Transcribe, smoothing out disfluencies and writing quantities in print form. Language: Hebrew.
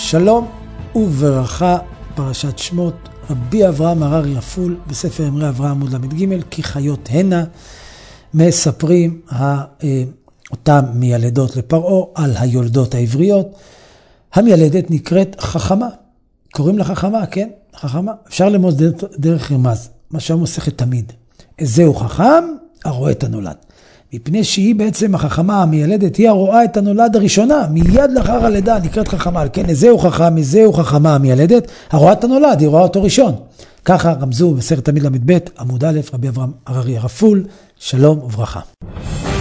שלום וברכה, פרשת שמות, רבי אברהם הררי רפול בספר אמרי אברהם עמוד למד ג' כי חיות הנה, מספרים אותם מילדות לפרעה על היולדות העבריות. המילדת נקראת חכמה, קוראים לה חכמה, כן? חכמה, אפשר ללמוד דרך רמז, מה שהמוסכת תמיד. זהו חכם, הרואה את הנולד. מפני שהיא בעצם החכמה המילדת, היא הרואה את הנולד הראשונה, מיד לאחר הלידה נקראת חכמה, כן? זהו חכם, זהו חכמה המילדת, הרואה את הנולד, היא רואה אותו ראשון. ככה רמזו בספר תמיד למד ב' עמוד א', רבי אברהם הררי רפול, שלום וברכה.